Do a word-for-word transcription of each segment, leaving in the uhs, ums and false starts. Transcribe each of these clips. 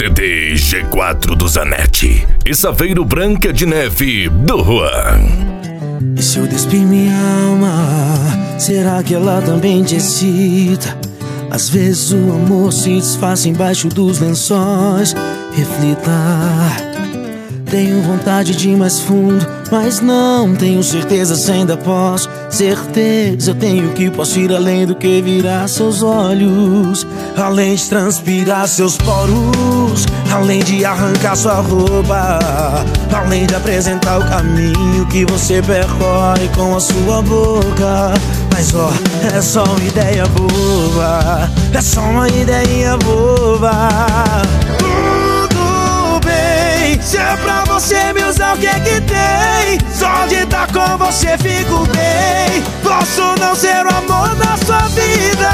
C D G quatro do Zanetti e Saveiro Branca de Neve do Juan. E se eu despir minha alma, será que ela também te excita? Às vezes o amor se desfaz embaixo dos lençóis. Reflita. Tenho vontade de ir mais fundo, mas não tenho certeza se ainda posso. Certeza eu tenho que posso ir além do que virar seus olhos, além de transpirar seus poros, além de arrancar sua roupa, além de apresentar o caminho que você percorre com a sua boca. Mas ó, é só uma ideia boba, é só uma ideia boba. Se é pra você me usar, o que é que tem? Só de estar com você fico bem. Posso não ser o amor da sua vida,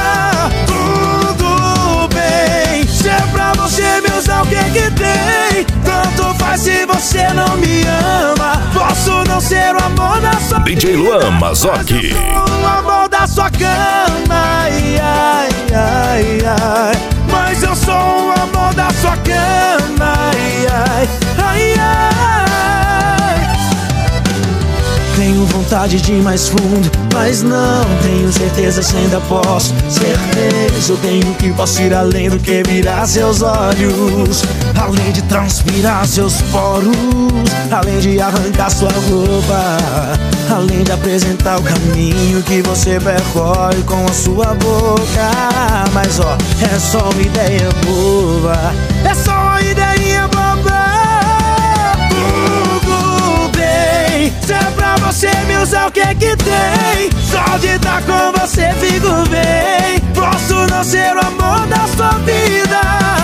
tudo bem. Se é pra você me usar, o que é que tem? Tanto faz se você não me ama. Posso não ser o amor da sua D J Luan Mazzocchi. O amor da sua cama, ai, ai, ai, ai. Mas eu sou o amor da sua cama, ai, ai, ai, ai. Tenho vontade de ir mais fundo, mas não tenho certeza se ainda posso. Certeza eu tenho que posso ir além do que virar seus olhos, além de transpirar seus poros, além de arrancar sua roupa, além de apresentar o caminho que você percorre com a sua boca. Mas ó, é só uma ideia boba, é só uma ideia boba. Tudo bem, se é pra você me usar, o que é que tem? Só de estar com você fico bem. Posso não ser o amor da sua vida,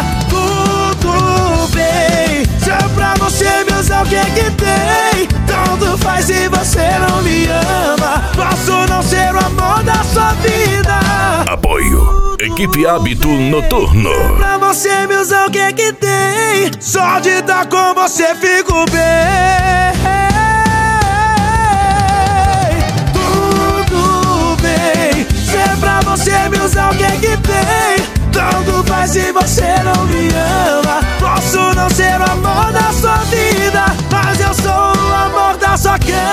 tudo bem. Se é pra você me usar, o que é que tem? Tanto faz se você não me ama. Posso não ser o amor da sua vida. Apoio Equipe Hábito Noturno. Se é pra você me usar, o que é que tem? Só de estar com você fico bem. Tudo bem. Se é pra você me usar, o que é que tem? Tanto faz se você não me ama. Posso não ser o amor da sua vida, mas eu sou o amor da sua cama.